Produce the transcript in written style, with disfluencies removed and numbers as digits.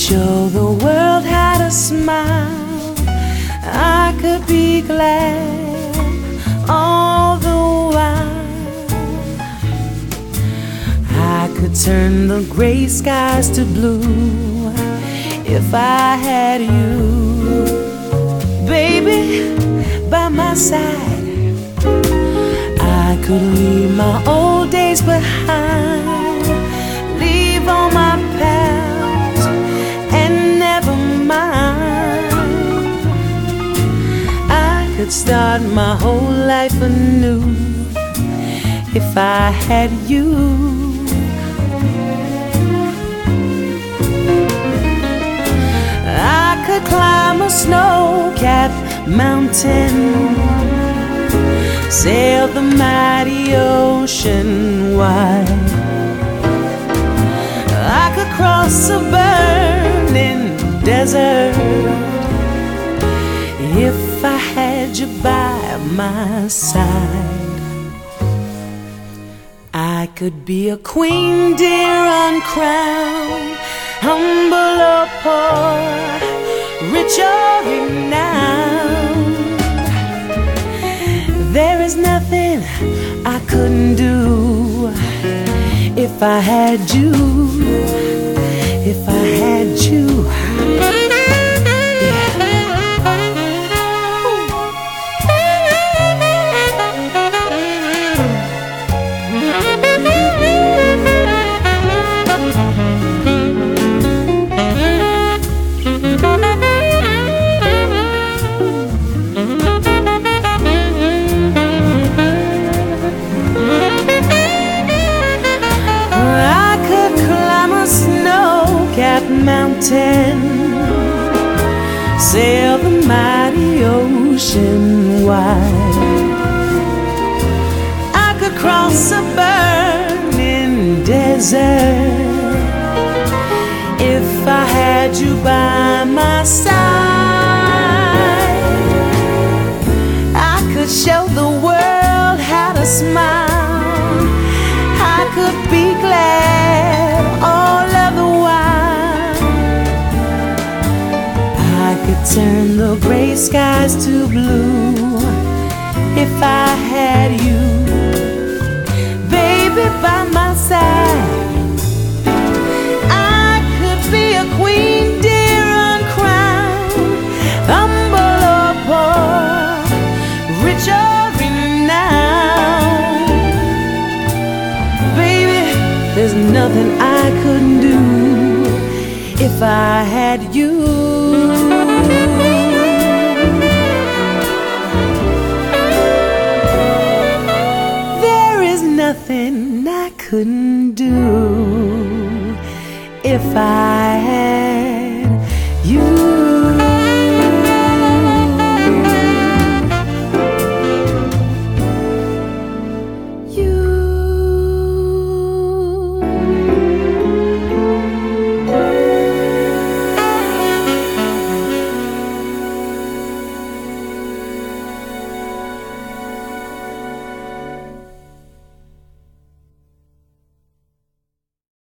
show the world how to smile, I could be glad all the while. I could turn the gray skies to blue if I had you, baby, by my side. I could leave my old days behind, leave all my past and never mind. I could start my whole life anew if I had you. I could climb a snow-capped mountain, sail the mighty ocean wide. I could cross a burning desert if I had you by my side. I could be a queen, dear, uncrowned, humble or poor, rich or renowned. There is nothing I couldn't do if I had you, if I had you. Mountain, sail the mighty ocean wide. I could cross a burning desert if I had you by my side. I could show the world how to smile, I could be glad all of the while. I could turn the gray skies to blue if I had you, baby, by my side. I could be a queen, dear, uncrowned, humble or poor, rich or renowned. Baby, there's nothing I couldn't do if I had you. Nothing I couldn't do if I had